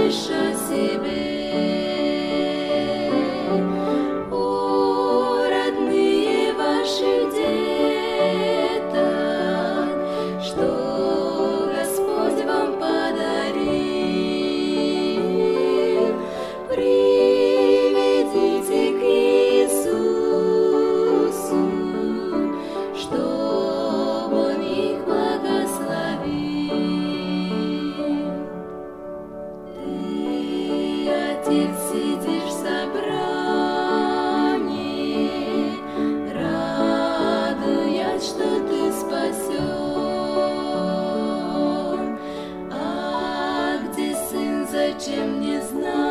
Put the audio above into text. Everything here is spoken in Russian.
больше себе. О, родные ваших деток, что Господь вам подарил, приведите к Иисусу, чтоб Он их благословил. Ты, Отец, сидишь в собрании, радуясь, что ты спасен. А где Сын, зачем не знаю?